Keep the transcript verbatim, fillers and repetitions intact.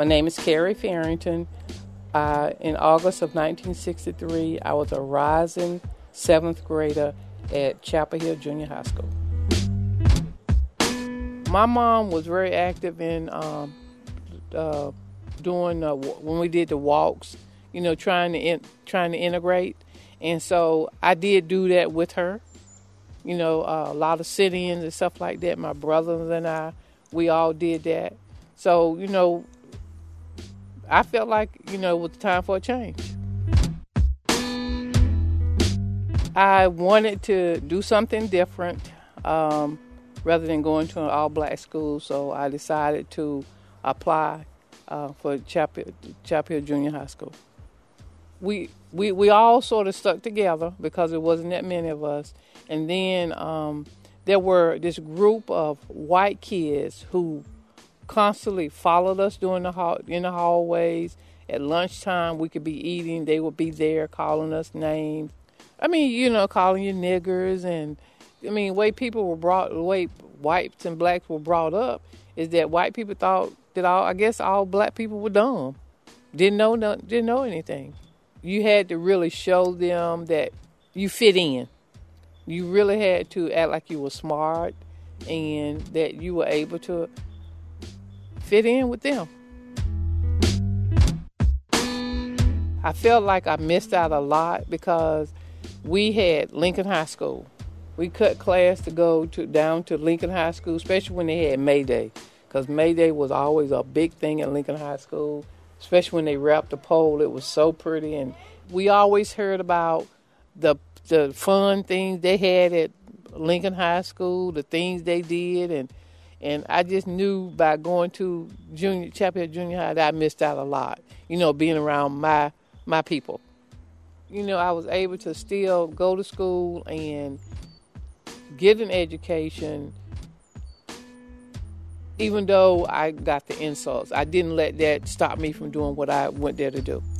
My name is Carrie Farrington. Uh, in August of nineteen sixty-three, I was a rising seventh grader at Chapel Hill Junior High School. My mom was very active in um, uh, doing uh, when we did the walks, you know, trying to in, trying to integrate, and so I did do that with her. You know, uh, a lot of sit-ins and stuff like that. My brothers and I, we all did that. So, you know, I felt like, you know, it was time for a change. I wanted to do something different. Um, rather than going to an all-black school, so I decided to apply uh, for Chapel, Chapel Hill Junior High School. We, we we all sort of stuck together because there wasn't that many of us. And then um, there were this group of white kids who constantly followed us during the hall, in the hallways. At lunchtime, we could be eating. They would be there calling us names. I mean, you know, calling you niggers and I mean, the way people were brought, the way whites and blacks were brought up is that white people thought that all, I guess all black people were dumb. Didn't know, nothing, didn't know anything. You had to really show them that you fit in. You really had to act like you were smart and that you were able to fit in with them. I felt like I missed out a lot because we had Lincoln High School. We cut class to go to down to Lincoln High School, especially when they had May Day, because May Day was always a big thing at Lincoln High School, especially when they wrapped the pole. It was so pretty, and we always heard about the the fun things they had at Lincoln High School, the things they did, and and I just knew by going to junior Chapel Hill Junior High that I missed out a lot, you know, being around my my people. You know, I was able to still go to school and get an education, even though I got the insults. I didn't let that stop me from doing what I went there to do.